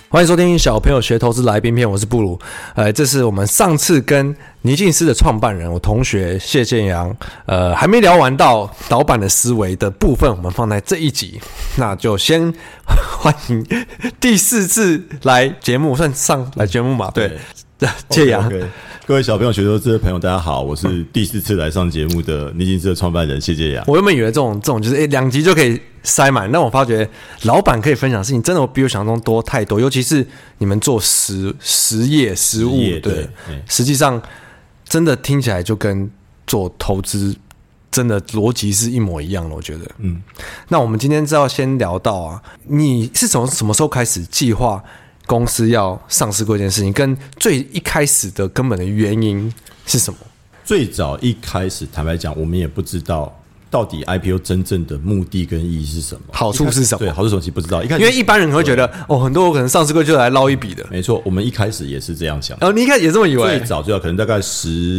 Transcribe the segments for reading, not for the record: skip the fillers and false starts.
欢迎收听小朋友学投资来宾片，我是布鲁。这是我们上次跟倪进思的创办人，我同学谢建阳，还没聊完到老板的思维的部分，我们放在这一集。那就先欢迎第4次来节目，算上来节目嘛？对，建阳。 Okay. 各位小朋友学投资的朋友，大家好，我是第4次来上节目的倪进思的创办人谢建阳。 我原本以为这种就是2集就可以塞满，但我发觉老板可以分享的事情真的比我想象中多太多，尤其是你们做实业实务，对，实际上真的听起来就跟做投资真的逻辑是一模一样的，我觉得。那我们今天就要先聊到啊，你是从什么时候开始计划公司要上市过这件事情，跟最一开始的根本的原因是什么？ 最早一开始，坦白讲，我们也不知道到底 IPO 真正的目的跟意义是什么， 好处是什么？ 对，好处什么其实不知道。 因为一般人会觉得，很多可能上市过就来捞一笔的。 没错，我们一开始也是这样想。 你一开始也这么以为？ 最早可能大概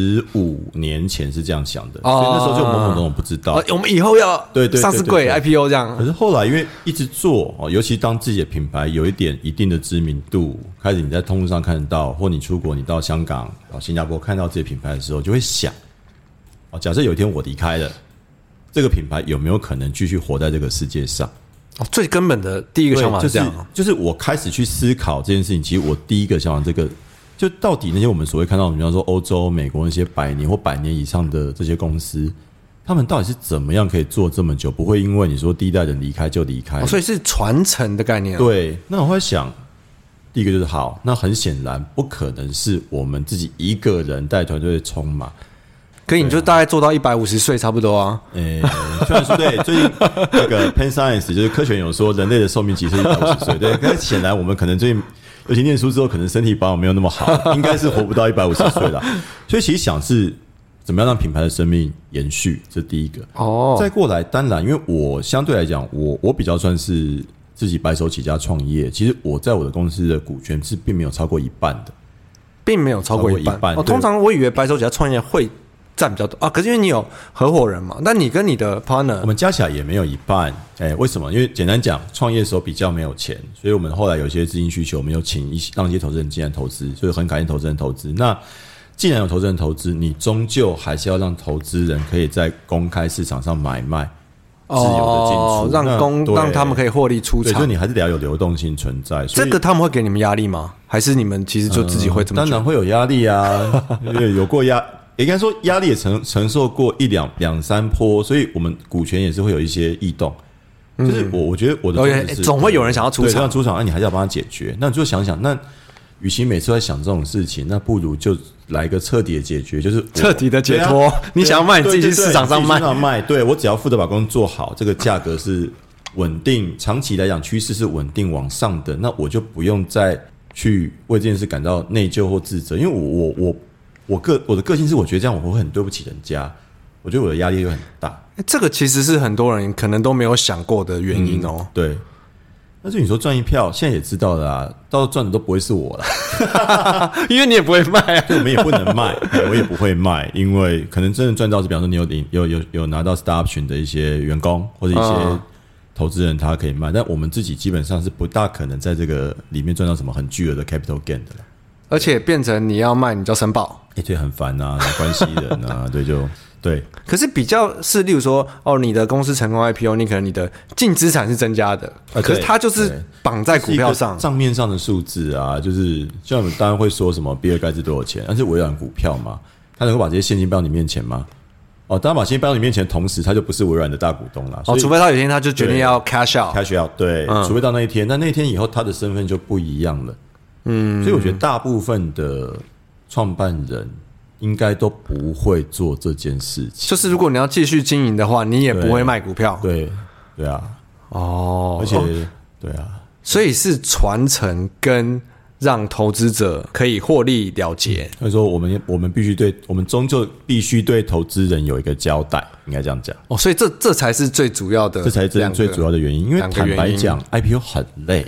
15年前是这样想的，所以那时候就懵懵懂懂不知道。 我们以后要上市柜 IPO 这样。 可是后来因为一直做，尤其当自己的品牌有一定的知名度，开始你在通路上看得到，或你出国，你到香港、到新加坡看到自己的品牌的时候，就会想，假设有一天我离开了。这个品牌有没有可能继续活在这个世界上？ 最根本的第一个想法是这样， 就是我开始去思考这件事情。其实我第一个想法，就到底那些我们所谓看到，比方说欧洲、美国那些100年或100年以上的这些公司，他们到底是怎么样可以做这么久，不会因为你说第一代人离开就离开？ 所以是传承的概念。 对，那我会想，第一个就是好，那很显然不可能是我们自己一个人带团队冲嘛。 可以，你就大概做到150岁差不多啊。 虽然说对，最近那个 Penn Science 就是科学有说人类的寿命其实是150岁，对，但是显然我们可能最近尤其念书之后，可能身体保养没有那么好，应该是活不到150岁了。所以其实想是怎么样让品牌的生命延续，这第一个。再过来，当然，因为我相对来讲，我比较算是自己白手起家创业，其实我在我的公司的股权是并没有超过一半的， 并没有超过一半。通常我以为白手起家创业会占比较多可是因为你有合伙人嘛，但你跟你的 partner 我们加起来也没有一半。为什么？因为简单讲，创业的时候比较没有钱，所以我们后来有一些资金需求，我们有让一些投资人进来投资，所以很感谢投资人投资。那既然有投资人投资，你终究还是要让投资人可以在公开市场上买卖，自由的进出， 让他们可以获利出场。 对，所以你还是得要有流动性存在。 这个他们会给你们压力吗？还是你们其实就自己会这么当然会有压力啊，有过也应该说压力也承受过两三波，所以我们股权也是会有一些异动。就是我觉得我的总会有人想要出场， 那你还是要帮他解决。那你就想想，那与其每次在想这种事情，那不如就来一个彻底的解决，就是彻底的解脱。你想要卖，你自己去市场上卖。 对，我只要负责把工作做好，这个价格是稳定，长期来讲趋势是稳定往上的，那我就不用再去为这件事感到内疚或自责，因为我的个性是，我觉得这样我会很对不起人家，我觉得我的压力会很大。 这个其实是很多人可能都没有想过的原因哦。 对，但是你说赚一票，现在也知道了啊，到时候赚的都不会是我了， 因为你也不会卖啊， 对，我们也不能卖，我也不会卖，因为可能真的赚到是，比方说你有拿到 Star Option 的一些员工或者一些投资人，他可以卖，但我们自己基本上是不大可能在这个里面赚到什么很巨额的 capital gain 的了。 而且变成你要卖，你就要申报， 对，很烦啊，没关系人啊，对。 可是比较是，例如说，你的公司成功 IPO， 你可能你的净资产是增加的，可是它就是绑在股票上， 账面上的数字啊，就是像我们当然会说什么比尔盖茨多少钱，但是微软股票嘛，他能够把这些现金搬到你面前吗？当然把现金搬到你面前的同时，他就不是微软的大股东了。 除非他有一天他就决定要 cash out， 对，除非到那一天，那一天以后他的身份就不一样了。所以我觉得大部分的创办人应该都不会做这件事情。 就是如果你要继续经营的话，你也不会卖股票。 对啊，而且对啊， 所以是传承跟让投资者可以获利了结。 所以说我们必须我们终究必须对投资人有一个交代，应该这样讲。 所以这才是最主要的， 这才是最主要的原因。因为坦白讲 ，IPO 很累。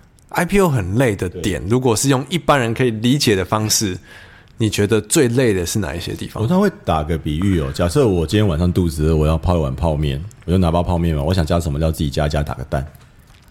IPO 很累的点，如果是用一般人可以理解的方式，你觉得最累的是哪一些地方？ 我常会打个比喻假设我今天晚上肚子饿，我要泡一碗泡面，我就拿包泡面嘛，我想加什么料自己加打个蛋。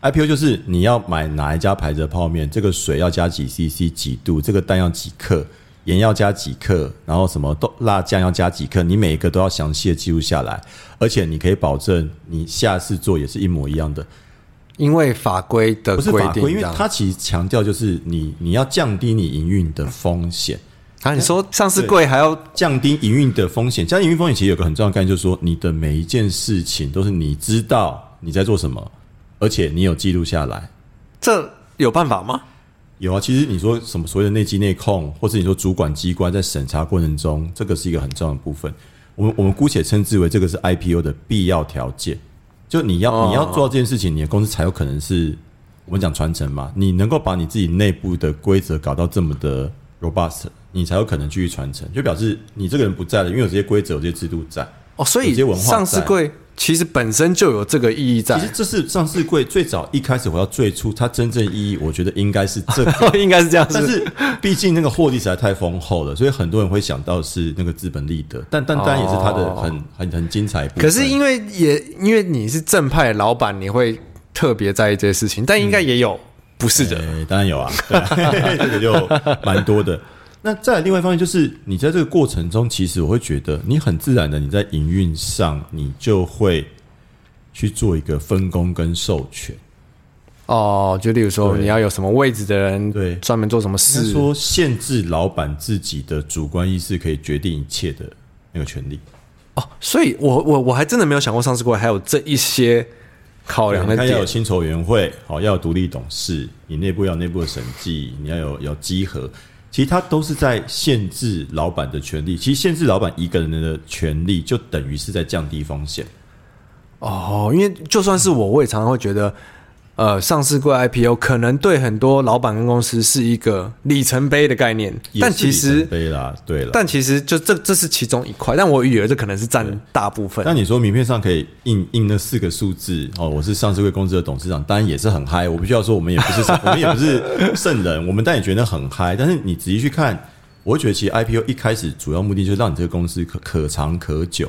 IPO 就是你要买哪一家牌子的泡面，这个水要加几 CC 几度，这个蛋要几克，盐要加几克，然后什么辣酱要加几克，你每一个都要详细的记录下来，而且你可以保证你下次做也是一模一样的。 因为法规的规定， 不是法规，因为它其实强调就是你要降低你营运的风险。 啊，你说上市柜还要降低营运的风险，降低营运风险其实有个很重要的概念，就是说你的每一件事情都是你知道你在做什么，而且你有记录下来。 这有办法吗？ 有啊，其实你说什么所谓的内稽内控，或是你说主管机关在审查过程中，这个是一个很重要的部分。我们姑且称之为这个是 IPO 的必要条件。就你要做到这件事情，你的公司才有可能是我们讲传承嘛，你能够把你自己内部的规则搞到这么的 robust， 你才有可能继续传承，就表示你这个人不在了，因为有这些规则有这些制度在。 所以上市柜其实本身就有这个意义在。 其实这是上市柜最早一开始我要最初它真正意义，我觉得应该是这个应该是这样子。 但是毕竟那个获利实在太丰厚了，所以很多人会想到是那个资本利得，但当然也是它的很精彩的部分。 可是因为你是正派的老板，你会特别在意这些事情，但应该也有不是的。 当然有啊，对这个就蛮多的。那再来另外一方面就是你在这个过程中，其实我会觉得你很自然的你在营运上你就会去做一个分工跟授权。 就例如说你要有什么位置的人对专门做什么事， 应该说限制老板自己的主观意识可以决定一切的那个权利。 所以我还真的没有想过上市柜还有这一些考量的点。 要有薪酬委员会，要有独立董事，你内部要有内部的审计，你要有稽核。其实它都是在限制老板的权利，其实限制老板一个人的权利，就等于是在降低风险。 因为就算是我也常常会觉得，上市柜 IPO 可能对很多老板跟公司是一个里程碑的概念，但其实里程碑啦，对啦， 但其实就这是其中一块，但我以为这可能是占大部分。 那你说名片上可以印那4个数字，我是上市柜公司的董事长，当然也是很嗨。我必须要说，我们也不是圣人，我们当然也觉得很嗨。但是你仔细去看，我会觉得其实 IPO 一开始主要目的就是让你这个公司可长可久。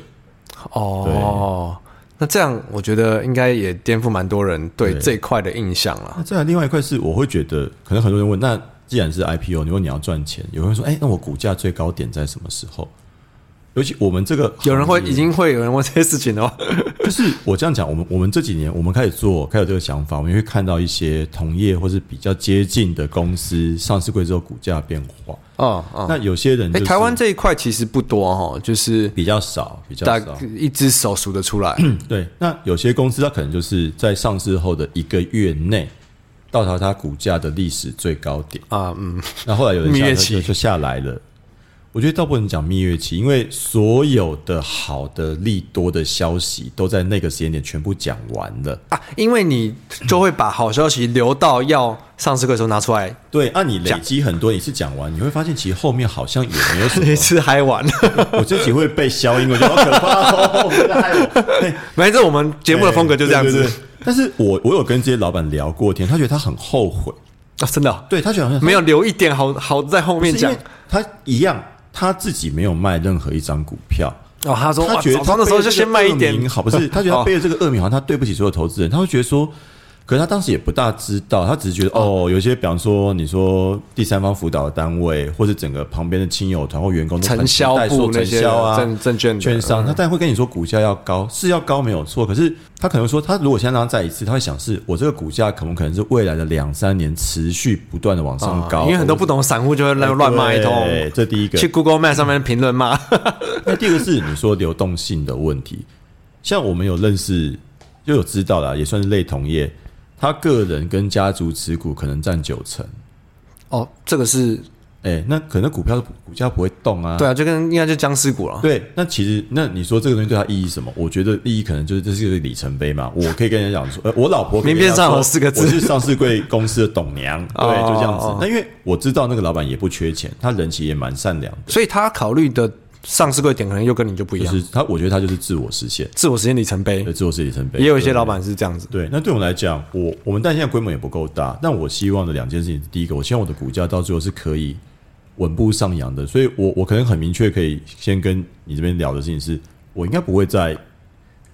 那这样我觉得应该也颠覆蛮多人对这一块的印象啦。 那再来另外一块是，我会觉得可能很多人问，那既然是 IPO， 你问你要赚钱，有人会说，那我股价最高点在什么时候？尤其我们这个有人会有人问这些事情哦。 就是我这样讲，我们这几年我们开始有这个想法，我们会看到一些同业或是比较接近的公司上市柜之后股价变化。那有些人台湾这一块其实不多就是比较少， 一只手数得出来。 对，那有些公司它可能就是在上市后的1个月内到达它股价的历史最高点那后来有人就下来了。我觉得倒不能讲蜜月期，因为所有的好的利多的消息都在那个时间点全部讲完了因为你就会把好消息留到要上市柜的时候拿出来。 对，你累积很多一次讲完，你会发现其实后面好像也没有什么。 一次嗨完了， 我自己会被消音，我觉得好可怕我在嗨我。 没事，我们节目的风格就这样子。 对。但是我有跟这些老板聊过天，他觉得他很后悔真的对，他觉得好像没有留一点好在后面讲。 他一样。他自己没有卖任何一张股票他说他觉得他那时候就先卖一点好，不是他觉得他背了这个恶名，好像他对不起所有投资人，他会觉得说，可是他当时也不大知道，他只是觉得有些比方说你说第三方辅导的单位，或是整个旁边的亲友团或员工都很期待说承销啊、 证券商，他当然会跟你说股价要高，是要高没有错，可是他可能说，他如果现在让他再一次，他会想是我这个股价可能是未来的2-3年持续不断的往上高， 因为很多不懂散户就会乱骂一通。 这第一个， 去 Google Map 上面评论骂。 那第二个是你说流动性的问题，像我们有认识就有知道啦，也算是类同业。他个人跟家族持股可能占90%。 这个是那可能股价不会动啊。 对啊，应该就僵尸股了。 对，那其实你说这个东西对他意义什么？我觉得意义可能就是这是一个里程碑嘛。我可以跟人家讲说，我老婆名片上有4个字， 我是上市柜公司的董娘。对，就这样子。那因为我知道那个老板也不缺钱，他人其实也蛮善良的， 所以他考虑的上市柜点可能又跟你就不一样。 就是我觉得他就是自我实现里程碑。对，自我实现里程碑。 也有一些老板是这样子。 对，那对我们来讲，我们但现在规模也不够大，但我希望的2件事情，第一个，我希望我的股价到最后是可以稳步上扬的，所以我可能很明确可以先跟你这边聊的事情是，我应该不会在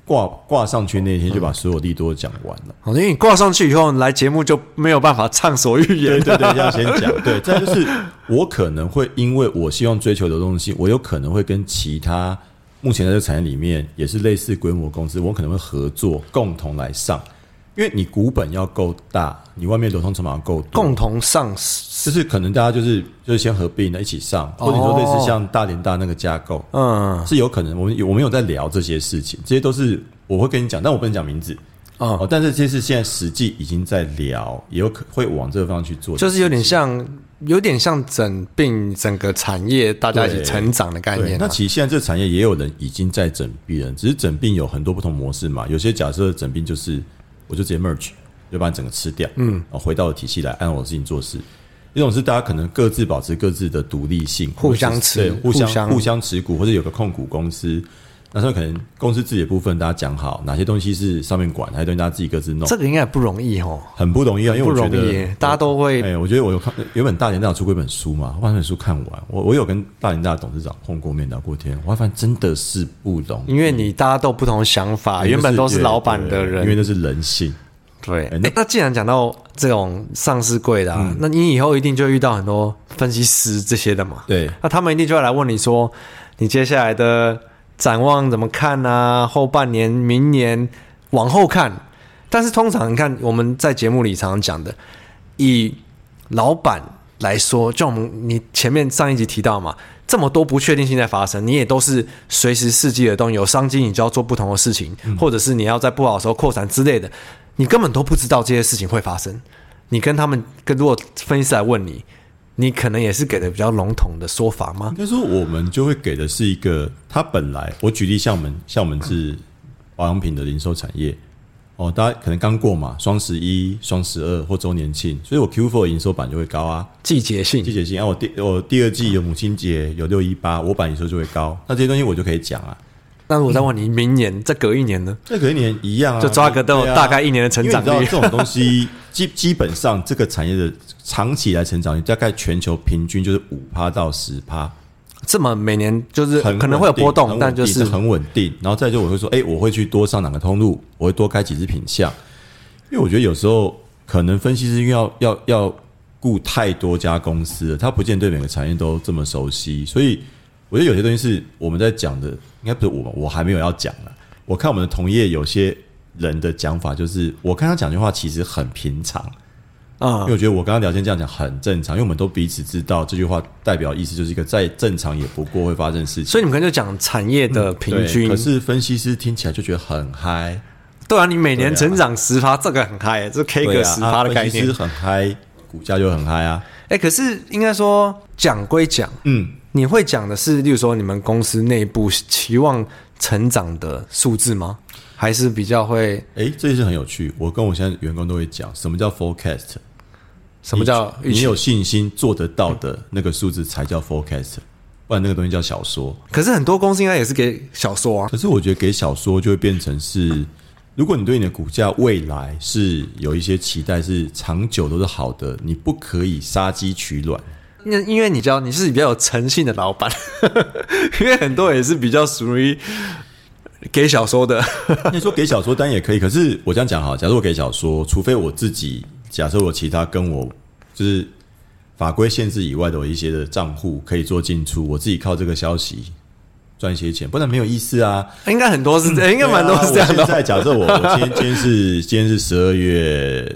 挂上去那天就把所有利多讲完了。 因为你挂上去以后来节目就没有办法畅所欲言。 对，这样先讲。对，再就是我可能会因为我希望追求流动性，我有可能会跟其他目前在这个产业里面也是类似规模公司，我可能会合作共同来上。因为你股本要够大，你外面流通筹码要够多， 共同上就是可能大家就是先合并一起上，或者你说类似像大联大那个架构，是有可能。我们有在聊这些事情，这些都是我会跟你讲，但我不能讲名字。但是这些是现在实际已经在聊，也有可会往这个方向去做， 就是有点像整并整个产业，大家一起成长的概念。 那其实现在这个产业也有人已经在整并了，只是整并有很多不同模式嘛。有些假设整并就是我就直接 merge， 就把你整个吃掉，回到体系来按我的事情做事。一种是大家可能各自保持各自的独立性， 互相持股，或者有个控股公司。那时候可能公司自己的部分大家讲好，哪些东西是上面管，哪些东西大家自己各自弄。 这个应该不容易哦， 很不容易啊，因为我觉得大家都会。 我觉得我有看，原本大联大有出过一本书嘛，我把那本书看完，我有跟大联大的董事长碰过面聊过天，我发现真的是不容易， 因为大家都有不同的想法，原本都是老板的人， 因为那是人性。 对，那既然讲到这种上市柜的那你以后一定就会遇到很多分析师这些的嘛？ 对， 那他们一定就会来问你说，你接下来的展望怎么看啊？后半年、明年往后看。但是通常你看我们在节目里常常讲的，以老板来说，就你前面上一集提到嘛，这么多不确定性在发生，你也都是随时伺机而动，有商机你就要做不同的事情，或者是你要在不好的时候扩产之类的。你根本都不知道这些事情会发生，你跟他们如果分析师来问你，你可能也是给的比较笼统的说法吗？ 应该说我们就会给的是一个，他本来我举例像我们是保养品的零售产业大家可能刚过嘛，双11、双12或周年庆，所以我 Q4 营收版就会高啊， 季节性啊，我第二季有母亲节，有618，我版营收就会高，那这些东西我就可以讲啊。 那我再问你，明年再隔一年呢？ 再隔一年一样啊， 就抓个大概一年的成长率。 因为你知道这种东西基本上这个产业的长期来成长率大概全球平均就是5%到10%， 这么每年就是可能会有波动，但就是很稳定。然后再就我会说，我会去多上哪个通路，我会多开几支品项，因为我觉得有时候可能分析师要顾太多家公司了，他不见得对每个产业都这么熟悉，所以我觉得有些东西是我们在讲的，应该不是我还没有要讲了。我看我们的同业有些人的讲法，就是我看他讲句话其实很平常因为我觉得我刚刚聊天这样讲很正常，因为我们都彼此知道这句话代表意思就是一个再正常也不过会发生的事情。 所以你们可能就讲产业的平均， 可是分析师听起来就觉得很嗨。 对啊，你每年成长10%，这个很嗨，这 K 个10%的概念， 分析师很嗨，股价就很嗨啊。 可是应该说讲归讲，你会讲的是，例如说你们公司内部期望成长的数字吗？还是比较会？ 这是很有趣。我跟我现在员工都会讲，什么叫 forecast？ 什么叫你有信心做得到的那个数字才叫 forecast， 不然那个东西叫小说。 可是很多公司应该也是给小说啊。 可是我觉得给小说就会变成是，如果你对你的股价未来是有一些期待，是长久都是好的，你不可以杀鸡取卵。 因为你是比较有诚信的老板，因为很多也是比较属于给小说的。 你说给小说当然也可以，可是我这样讲好，假如我给小说，除非我自己假设我其他跟我就是法规限制以外的有一些的账户可以做进出，我自己靠这个消息赚一些钱，不然没有意思啊。 应该很多是应该蛮多是这样的。 我现在假设我今天是12月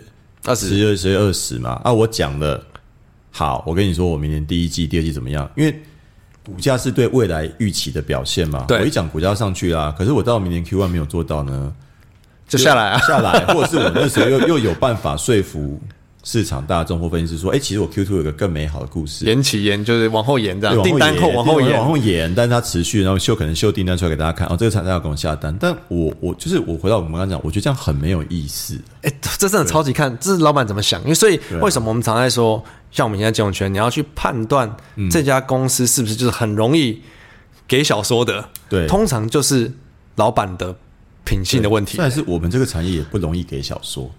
20嘛，我讲了。好，我跟你说，我明年第一季、第二季怎么样？因为股价是对未来预期的表现嘛。我一讲股价上去啦，可是我到明年 Q1 没有做到呢， 就下来， 或者是我那时候又有办法说服市场大众或分析师说，其实我 Q2 有个更美好的故事， 延就是往后延这样，订单后往后延， 但是它持续，然后可能秀订单出来给大家看，这个厂商要跟我下单，但我就是我回到我们刚刚讲，我觉得这样很没有意思。 这真的超级看，这是老板怎么想，因为所以为什么我们常在说，像我们现在金融圈，你要去判断这家公司是不是就是很容易给小说的，对，通常就是老板的品性的问题。 但是我们这个产业也不容易给小说。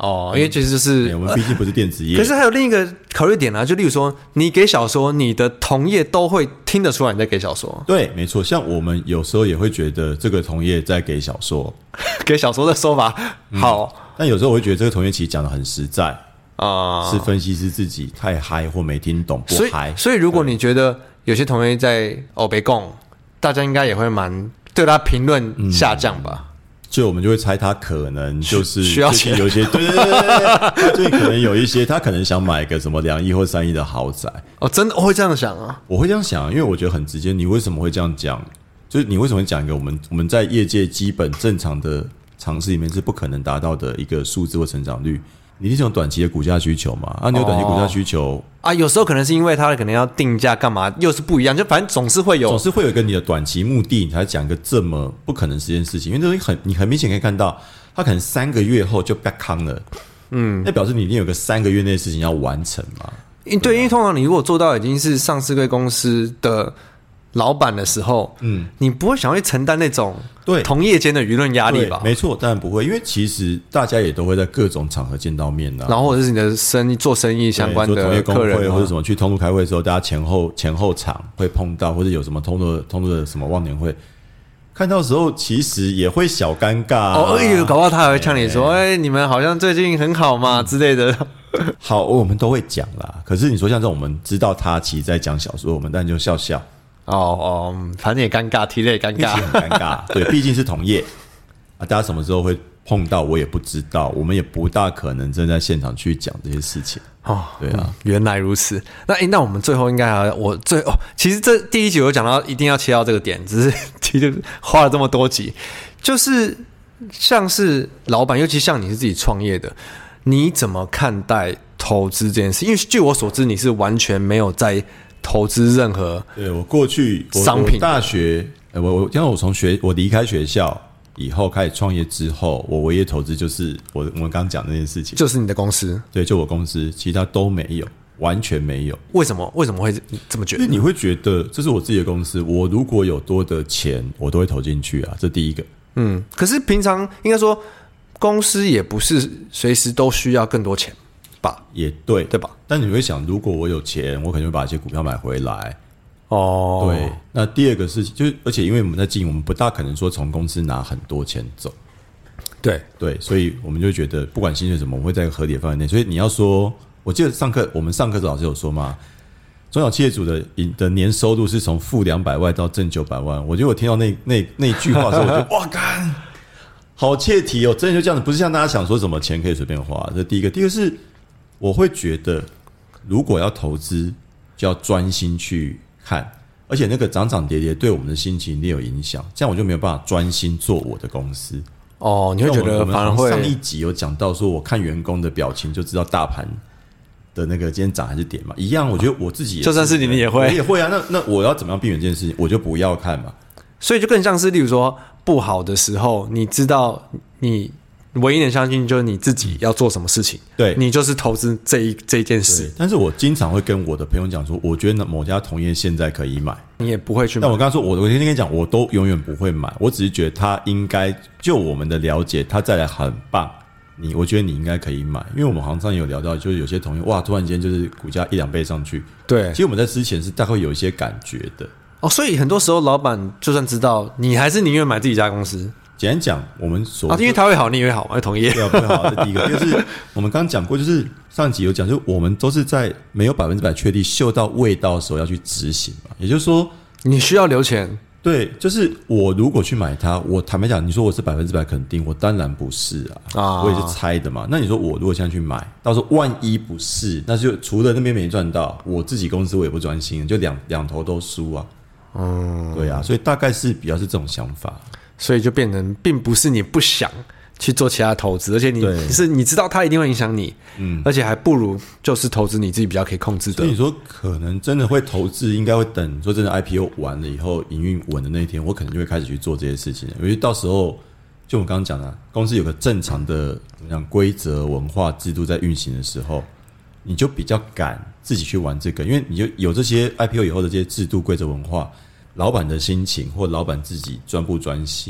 哦，因为其实就是我们毕竟不是电子业。 可是还有另一个考虑点啊，就例如说，你给小说，你的同业都会听得出来你在给小说。 对，没错。像我们有时候也会觉得这个同业在给小说， 给小说的说法好， 但有时候我会觉得这个同业其实讲的很实在是分析师自己太嗨或没听懂不嗨。 所以如果你觉得有些同业在北共，大家应该也会蛮对他评论下降吧。 就我们就会猜他可能就是需要钱， 有一些对，他最近可能有一些，他可能想买个什么2亿或3亿的豪宅。 哦，真的我会这样想啊？ 我会这样想，因为我觉得很直接。你为什么会这样讲？就是你为什么会讲一个我们在业界基本正常的常识里面是不可能达到的一个数字或成长率？你一定有短期的股价需求嘛？你有短期股价需求有时候可能是因为他可能要定价干嘛，又是不一样，就反正总是会有一个你的短期目的，你才讲一个这么不可能实现的事情。因为这你很明显可以看到，他可能3个月后就 back on 了，那表示你一定有个3个月内的事情要完成嘛？ 对，因为通常你如果做到已经是上市柜公司的老板的时候，你不会想去承担那种同业间的舆论压力吧？ 没错，当然不会，因为其实大家也都会在各种场合见到面然后或者是你的做生意相关的同业公客人会或者什么去通路开会的时候，大家前后场会碰到，或者有什么通路的什么忘年会，看到的时候其实也会小尴尬搞不好他还会呛你说，你们好像最近很好嘛之类的。 好，我们都会讲啦。可是你说像这种，我们知道他其实在讲小说，我们当然就笑笑。 反正也尴尬，提了也尴尬， 很尴尬。对，毕竟是同业大家什么时候会碰到，我也不知道，我们也不大可能真在现场去讲这些事情。对啊， 原来如此。那我们最后应该其实这第一集有讲到一定要切到这个点，只是其实花了这么多集，就是像是老板，尤其像你是自己创业的，你怎么看待投资这件事？因为据我所知，你是完全没有在投资任何我过去商品。 我大学我离开学校以后开始创业之后，我唯一投资就是我们刚刚讲的那件事情， 就是你的公司。 对，就我公司，其他都没有，完全没有。 为什么会这么觉得？ 因为你会觉得这是我自己的公司，我如果有多的钱，我都会投进去这第一个。 可是平常应该说公司也不是随时都需要更多钱吧？ 也对吧？ 但你会想，如果我有钱，我可能会把一些股票买回来。 对。 那第二个事情就是，而且因为我们在经营，我们不大可能说从公司拿很多钱走。对，所以我们就觉得不管薪水什么，我们会在合理的范围内。所以你要说，我记得我们上课的老师有说嘛，中小企业主的年收入是从负200万到正900万。我觉得我听到那句话的时候，我就哇干，好切题哦！真的就这样子，不是像大家想说什么钱可以随便花。这第一个，第二个是我会觉得，如果要投资，就要专心去看，而且那个涨涨跌跌对我们的心情一定有影响，这样我就没有办法专心做我的公司。 你会觉得反而会上一集有讲到说，我看员工的表情就知道大盘的那个今天涨还是跌嘛，一样。我觉得我自己就算是你也会， 我也会啊。那我要怎么样避免这件事情？我就不要看嘛。 所以就更像是，例如说不好的时候，你知道你唯一能相信就是你自己要做什么事情， 对， 你就是投资这一件事。 但是我经常会跟我的朋友讲说，我觉得某家同业现在可以买， 你也不会去买。 但我刚刚说，我今天跟你讲，我都永远不会买，我只是觉得他应该就我们的了解，他再来很棒。我觉得你应该可以买，因为我们行上也有聊到，就是有些同业哇，突然间就是股价1-2倍上去。 对， 其实我们在之前是大概有一些感觉的。 所以很多时候老板就算知道，你还是宁愿买自己家公司。 简单讲，我们因为他会好，你也会好嘛，同业。 对，不会好，这第一个。就是我们刚刚讲过，就是上集有讲，就是我们都是在没有100%确定嗅到味道的时候要去执行嘛。也就是说， 你需要留钱。 对，就是我如果去买它，我坦白讲，你说我是100%肯定，我当然不是我也是猜的嘛。那你说我如果现在去买，到时候万一不是，那就除了那边没赚到，我自己公司我也不专心，就两头都输啊。对啊，所以大概是比较是这种想法。 所以就变成并不是你不想去做其他投资，而且你知道它一定会影响你，而且还不如就是投资你自己比较可以控制的。 所以你说可能真的会投资，应该会等说真的 IPO 完了以后，营运稳的那一天，我可能就会开始去做这些事情。因为到时候就我刚刚讲的，公司有个正常的怎么讲规则、文化、制度在运行的时候，你就比较敢自己去玩这个，因为你就有这些 IPO 以后的这些制度、规则、文化。老板的心情或老板自己专不专心，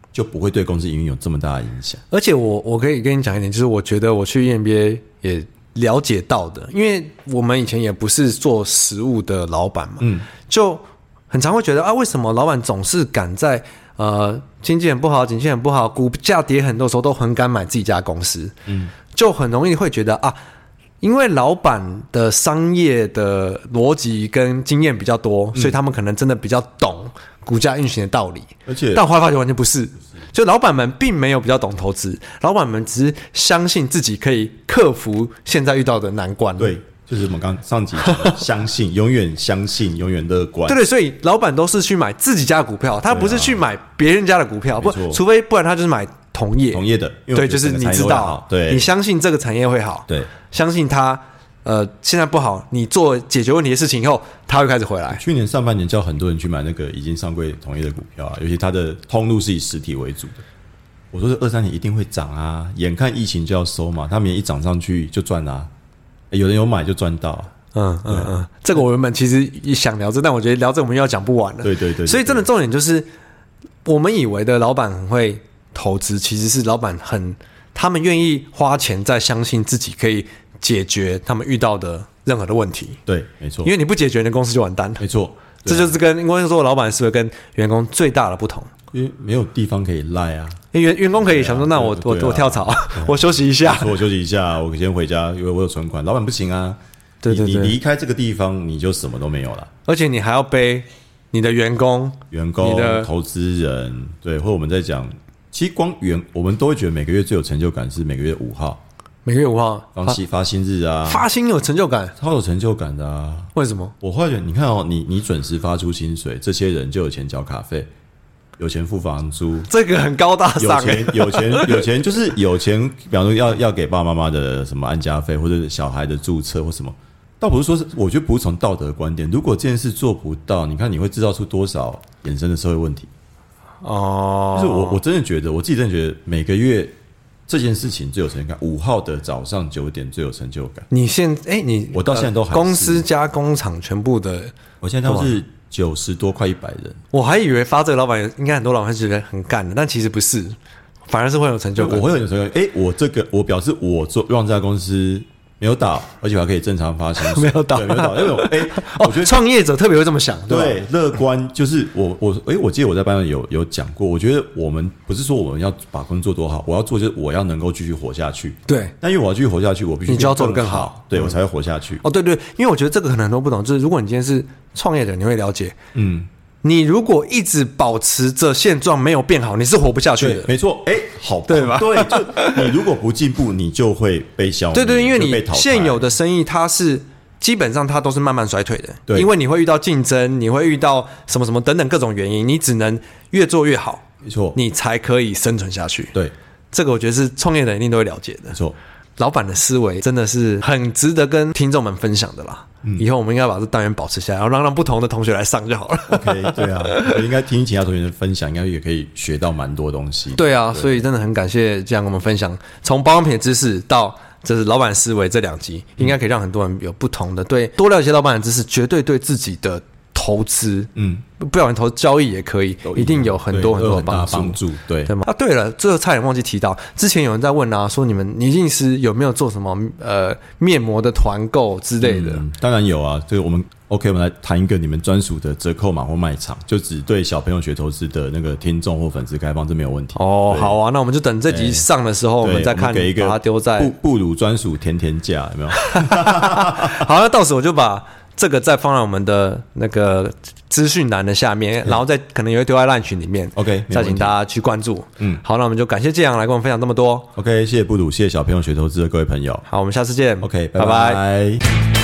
就不会对公司营运有这么大的影响。 而且我可以跟你讲一点，就是我觉得我去 EMBA 也了解到的，因为我们以前也不是做实务的老板嘛，就很常会觉得啊，为什么老板总是敢在经济很不好、景气很不好、股价跌很多的时候都很敢买自己家公司，就很容易会觉得啊，因为老板的商业的逻辑跟经验比较多，所以他们可能真的比较懂股价运行的道理。 而且， 但我后来发觉完全不是，就老板们并没有比较懂投资，老板们只是相信自己可以克服现在遇到的难关。 对。就是我们刚上集讲的相信，永远相信，永远乐观。 对，所以老板都是去买自己家的股票，他不是去买别人家的股票，不然他就是买同业的。 对， 就是你知道， 对， 你相信这个产业会好， 对， 相信它现在不好，你做解决问题的事情以后，它会开始回来。 去年上半年叫很多人去买那个已经上柜同业的股票啊，尤其它的通路是以实体为主的。我说这23年一定会涨啊，眼看疫情就要收嘛，他们一涨上去就赚啊。有人有买就赚到， 这个我原本其实想聊这，但我觉得聊这我们又要讲不完了。 对， 所以真的重点就是，我们以为的老板很会投资，其实是老板他们愿意花钱在相信自己可以解决他们遇到的任何的问题。 对，没错， 因为你不解决，你的公司就完蛋了。 没错， 这就是跟因为说老板思维跟员工最大的不同。 因为没有地方可以赖啊， 员工可以想说，那我跳槽，我休息一下， 我休息一下，我先回家，因为我有存款。老板不行啊， 对， 你离开这个地方，你就什么都没有了， 而且你还要背你的员工、 你的投资人，对，或者我们在讲，其实我们都会觉得每个月最有成就感是每个月5号， 每个月5号发薪日啊， 发薪有成就感， 超有成就感的啊。 为什么？ 我后来觉得，你看哦，你准时发出薪水，这些人就有钱缴卡费。有钱付房租，这个很高大上。 有钱就是有钱，比方说要给爸爸妈妈的什么安家费，或者小孩的注册或什么，倒不是说我觉得不是从道德观点，如果这件事做不到，你看你会制造出多少衍生的社会问题。就是我真的觉得，我自己真的觉得每个月这件事情最有成就感。5号的早上9点最有成就感。 我到现在都还是公司加工厂全部的， 我现在都是90多快100人。 我还以为发这个老板应该很多老板觉得很干的，但其实不是，反而是会有成就感。 我会有成就感。我表示我让这家公司没有倒，而且我还可以正常发薪水。 没有倒， 因为我觉得创业者特别会这么想， 对，乐观就是我记得我在班上有讲过，我觉得我们不是说我们要把工作做多好，我要做就是我要能够继续活下去。 对， 但因为我要继续活下去，我必须你就要做得更好， 对我才会活下去。 对，因为我觉得这个可能很多不懂，就是如果你今天是创业者，你会了解，你如果一直保持着现状没有变好，你是活不下去的。 没错，好， 对吧？ 对，就你如果不进步，你就会被消灭。 对，因为你现有的生意，它是基本上它都是慢慢衰退的。 对， 因为你会遇到竞争，你会遇到什么什么等等各种原因，你只能越做越好， 没错， 你才可以生存下去。 对， 这个我觉得是创业的人一定都会了解的。 没错。 老板的思维真的是很值得跟听众们分享的啦。以后我们应该把这单元保持下来，然后让不同的同学来上就好了。 OK， 对啊，我应该听其他同学的分享，应该也可以学到蛮多东西。 对啊，所以真的很感谢这样跟我们分享，从保养品的知识到这是老板思维这2集，应该可以让很多人有不同的对多了解老板的知识，绝对对自己的投资，不管投交易也可以，一定有很多的帮助， 对吗？对了，这个差点忘记提到，之前有人在问啊，说你们倪镜师有没有做什么面膜的团购之类的？ 当然有啊，这个我们 OK， 我们来谈一个你们专属的折扣码或卖场，就只对小朋友学投资的那个听众或粉丝开放，这没有问题。 好啊，那我们就等这集上的时候，我们再看， 给一个把它丢在布鲁专属甜甜价，有没有？ 好，那到时我就把这个再放在我们的那个资讯栏的下面，然后再可能也会丢在LINE群里面 ，OK， 再请大家去关注。好，那我们就感谢建阳来跟我们分享这么多。 OK， 谢谢布鲁，谢谢小朋友学投资的各位朋友。 好，我们下次见。 OK， 拜拜。